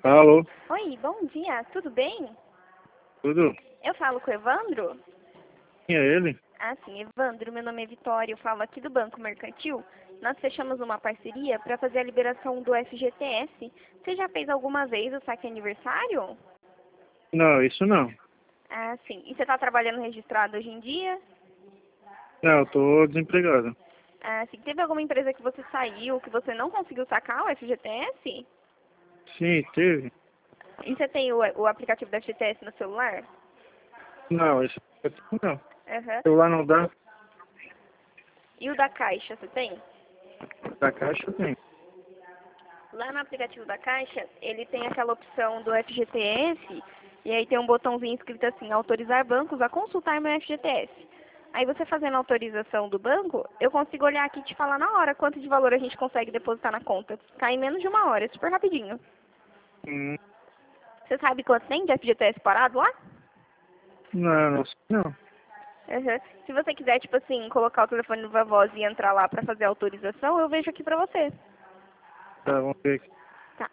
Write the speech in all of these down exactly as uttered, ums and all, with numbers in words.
Alô, Oi, bom dia, tudo bem? tudo? Eu falo com o Evandro? Quem é ele? Ah, sim, Evandro, meu nome é Vitória, eu falo aqui do Banco Mercantil. Nós fechamos uma parceria para fazer a liberação do F G T S. Você já fez alguma vez o saque aniversário? Não, isso não. Ah, sim. E você está trabalhando registrado hoje em dia? Não, eu tô desempregado. Ah, sim. Teve alguma empresa que você saiu, que você não conseguiu sacar o F G T S? Sim, teve? E você tem o, o aplicativo do F G T S no celular? Não, isso não. Aham. Celular não dá, E o da Caixa, você tem? da caixa tem. Lá no aplicativo da Caixa, ele tem aquela opção do F G T S, e aí tem um botãozinho escrito assim, autorizar bancos a consultar meu F G T S. Aí você fazendo a autorização do banco, eu consigo olhar aqui e te falar na hora quanto de valor a gente consegue depositar na conta. Cai em menos de uma hora, é super rapidinho. Hum, Você sabe quanto tem de F G T S parado lá? não, não sei não. Uhum. Se você quiser, tipo assim, colocar o telefone no voz e entrar lá pra fazer a autorização, eu vejo aqui pra você. Tá, vamos ver aqui. Tá.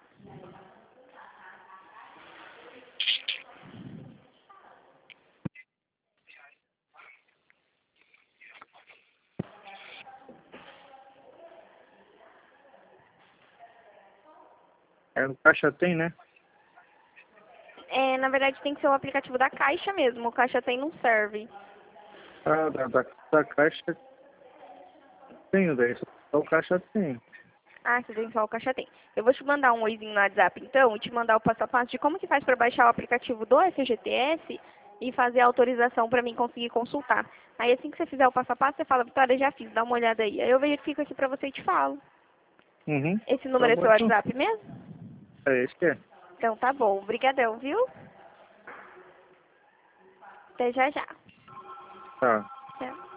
É, no caixa tem, né? É, na verdade tem que ser o aplicativo da Caixa mesmo, o Caixa Tem não serve. Ah, da, da, da caixa tem, daí só o caixa tem. Ah, você tem só o Caixa Tem. Eu vou te mandar um oizinho no WhatsApp, então, e te mandar o passo a passo de como que faz para baixar o aplicativo do F G T S e fazer a autorização para mim conseguir consultar. Aí assim que você fizer o passo a passo, você fala, Vitória, já fiz, dá uma olhada aí. Aí eu verifico aqui para você e te falo. Uhum. Esse Tá número é bom seu então. WhatsApp mesmo? É esse que é. Então tá bom. Obrigadão, viu? Até já já. Tá. Tchau.